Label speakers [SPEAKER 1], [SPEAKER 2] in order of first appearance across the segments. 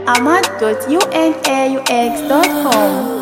[SPEAKER 1] ahmad.unaux.com.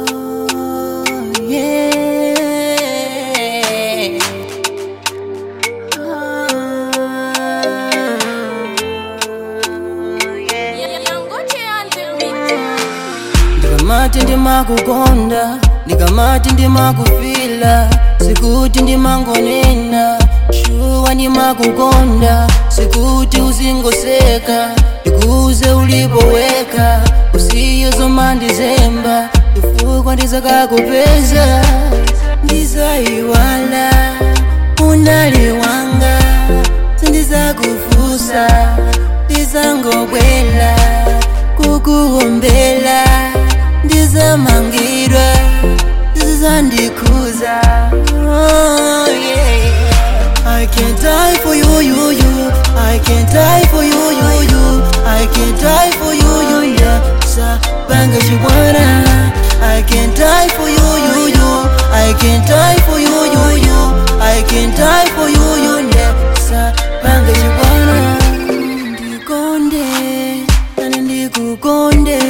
[SPEAKER 2] Nikamati ndimakukonda, nikamati ndimakufila, sikuti ndimangonena, shuwa ndimakukonda, sikuti uzingoseka, ndikuuze ulipoweka, usiyo zomandizemba, chifukwa ndizakakupeza, ndizaiwala, unali wanga, sindizakufusa, ndizangobwela, kukuombela, ndizamangirwa, ndizandikuza. Oh yeah, I can't die for you, you, you. I can't die for you, you, you. I can't die for you, you, yeah. Sa banga shibwana. I can't die for you, you, you. I can't die for you, you, you. I can't die for you, you, yeah. Sa banga shibwana. Ndikonde, nani ndikukonde.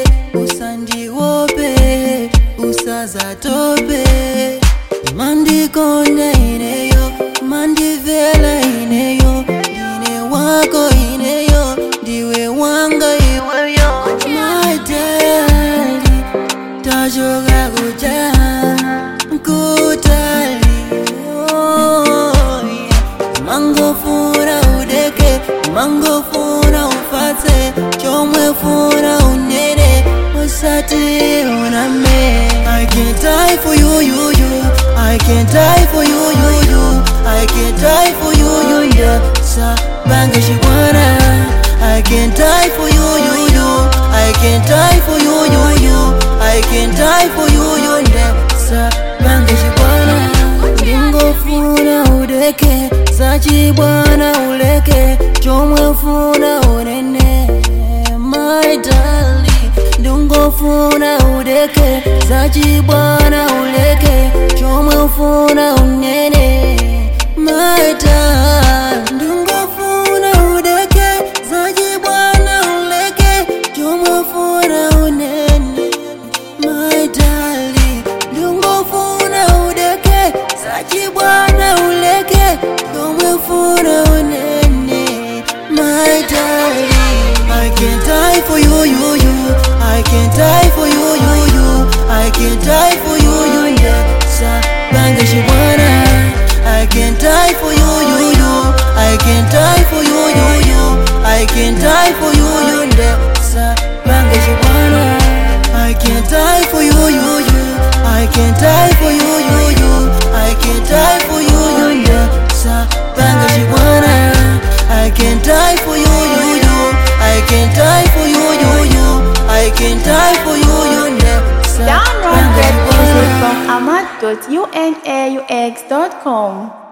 [SPEAKER 2] Usandiwope, usazatope. Mandikonde ineyo, mandivela ineyo, ndine wako ineyo, ndiwe wanga iweyo. My darling, tajoga kuja, kutali, oh yeah. Mangofuna udeke, mangofuna ufate, chomwe funa unene, usati uname. I can't die for you, you, you. I can't die for you, you, you. I can't die for you, you, yeah. Sa banga shibwana. I can't die for you, you, you. I can't die for you, you, you. I can't die for you, you, yeah. Sa banga shibwana. Ndingofuna udeke, sachibwana uleke, chomwe funa unene. My darling, ndingofuna udeke, sachibwana uleke, chomwe ufuna unene. My darling, ndingofuna udeke, sachibwana uleke, chomwe ufuna unene. My darling, ndingofuna udeke, sachibwana uleke, chomwe ufuna unene. My darling, I can't die for you, you, you. I can't die for you, you, you. I can't die for you, you, yeah. Sa banga shibwana. I can't die for you, you, you. I can't die for you, you, you. I can't die for you, you, yeah. Sa banga shibwana. I can't die for you, you, you. I can't die for you, you, you. I can't die for you, you, yeah. Sa banga shibwana. I can't die for you, you, you. I can't die for you, you, you. I can't die for you, you, yeah.
[SPEAKER 1] Download that music from ahmad.unaux.com.